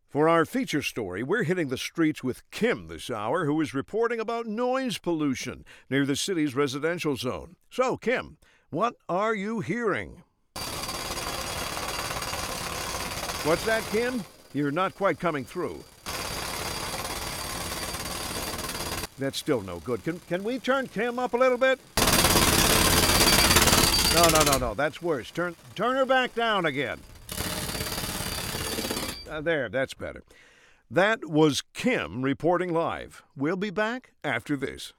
For our feature story, we're hitting the streets with Kim this hour, who is reporting about noise pollution near the city's residential zone. So, Kim, what are you hearing? What's that, Kim? You're not quite coming through. That's still no good. Can we turn Kim up a little bit? No. That's worse. Turn her back down again. There, that's better. That was Kim reporting live. We'll be back after this.